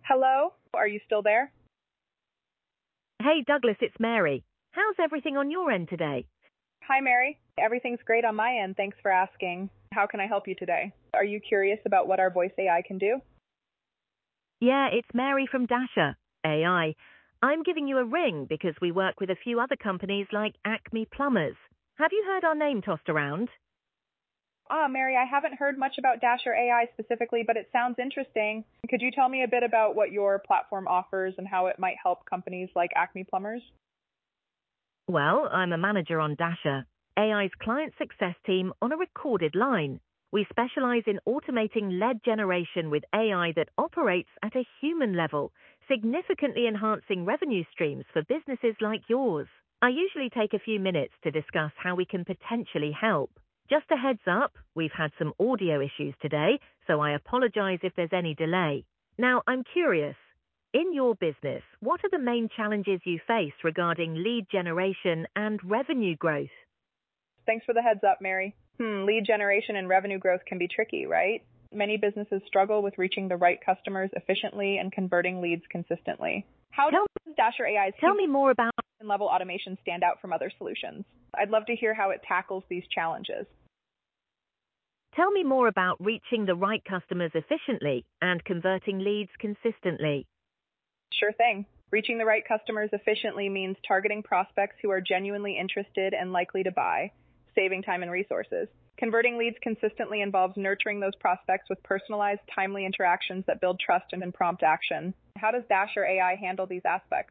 Hello? Are you still there? Hey Douglas, it's Mary. How's everything on your end today? Hi, Mary. Everything's great on my end. Thanks for asking. How can I help you today? Are you curious about what our voice AI can do? Yeah, it's Mary from Dasher AI. I'm giving you a ring because we work with a few other companies like Acme Plumbers. Have you heard our name tossed around? Mary, I haven't heard much about Dasher AI specifically, but it sounds interesting. Could you tell me a bit about what your platform offers and how it might help companies like Acme Plumbers? Well, I'm a manager on Dasher, AI's client success team on a recorded line. We specialize in automating lead generation with AI that operates at a human level, significantly enhancing revenue streams for businesses like yours. I usually take a few minutes to discuss how we can potentially help. Just a heads up, we've had some audio issues today, so I apologize if there's any delay. Now, I'm curious. In your business, what are the main challenges you face regarding lead generation and revenue growth? Thanks for the heads up, Mary. Lead generation and revenue growth can be tricky, right? Many businesses struggle with reaching the right customers efficiently and converting leads consistently. How does Dasher AI's Tell me more about human-level automation stand out from other solutions? I'd love to hear how it tackles these challenges. Tell me more about reaching the right customers efficiently and converting leads consistently. Sure thing. Reaching the right customers efficiently means targeting prospects who are genuinely interested and likely to buy, saving time and resources. Converting leads consistently involves nurturing those prospects with personalized, timely interactions that build trust and prompt action. How does Dasher AI handle these aspects?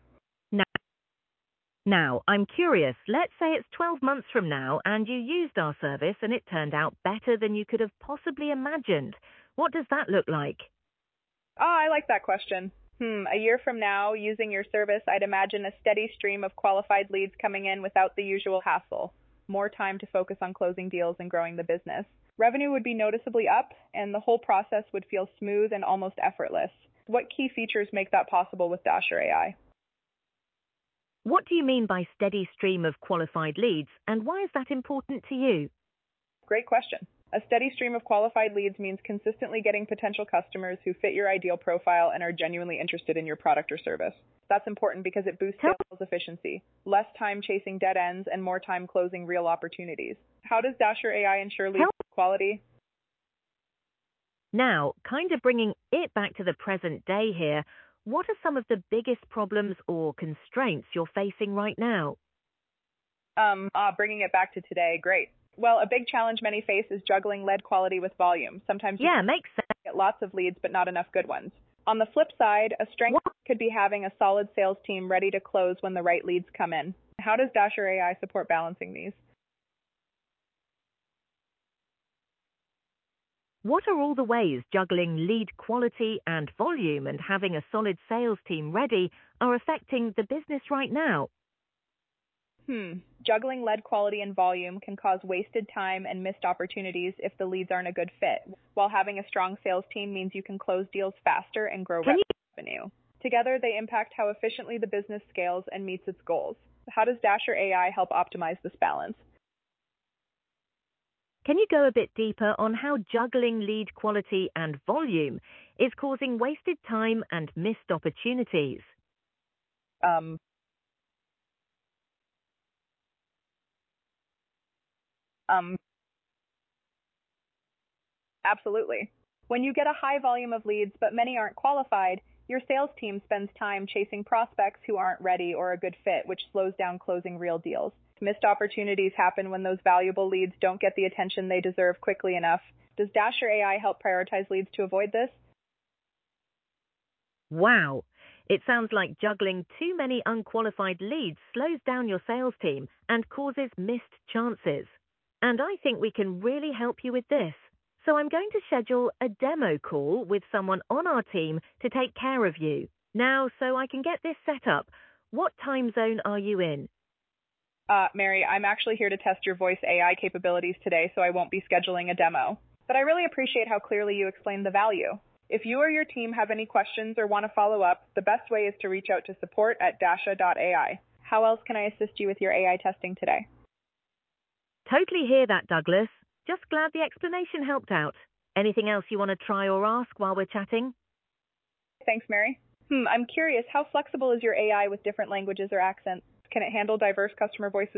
Now, I'm curious. Let's say it's 12 months from now and you used our service and it turned out better than you could have possibly imagined. What does that look like? I like that question. A year from now, using your service, I'd imagine a steady stream of qualified leads coming in without the usual hassle. More time to focus on closing deals and growing the business. Revenue would be noticeably up, and the whole process would feel smooth and almost effortless. What key features make that possible with Dasher AI? What do you mean by steady stream of qualified leads, and why is that important to you? Great question. A steady stream of qualified leads means consistently getting potential customers who fit your ideal profile and are genuinely interested in your product or service. That's important because it boosts sales efficiency, less time chasing dead ends, and more time closing real opportunities. How does Dasher AI ensure lead quality? Now, kind of bringing it back to the present day here, what are some of the biggest problems or constraints you're facing right now? Bringing it back to today, great. Well, a big challenge many face is juggling lead quality with volume. Sometimes you makes sense. get lots of leads, but not enough good ones. On the flip side, a strength could be having a solid sales team ready to close when the right leads come in. How does Dasher AI support balancing these? What are all the ways juggling lead quality and volume and having a solid sales team ready are affecting the business right now? Juggling lead quality and volume can cause wasted time and missed opportunities if the leads aren't a good fit, while having a strong sales team means you can close deals faster and grow revenue. Together, they impact how efficiently the business scales and meets its goals. How does Dasher AI help optimize this balance? Can you go a bit deeper on how juggling lead quality and volume is causing wasted time and missed opportunities? Absolutely. When you get a high volume of leads but many aren't qualified, your sales team spends time chasing prospects who aren't ready or a good fit, which slows down closing real deals. Missed opportunities happen when those valuable leads don't get the attention they deserve quickly enough. Does Dasher AI help prioritize leads to avoid this? Wow. It sounds like juggling too many unqualified leads slows down your sales team and causes missed chances. And I think we can really help you with this. So I'm going to schedule a demo call with someone on our team to take care of you. Now, so I can get this set up, what time zone are you in? Mary, I'm actually here to test your voice AI capabilities today, so I won't be scheduling a demo. But I really appreciate how clearly you explained the value. If you or your team have any questions or want to follow up, the best way is to reach out to support@dasha.ai. How else can I assist you with your AI testing today? Totally hear that, Douglas. Just glad the explanation helped out. Anything else you want to try or ask while we're chatting? Thanks, Mary. I'm curious, how flexible is your AI with different languages or accents? Can it handle diverse customer voices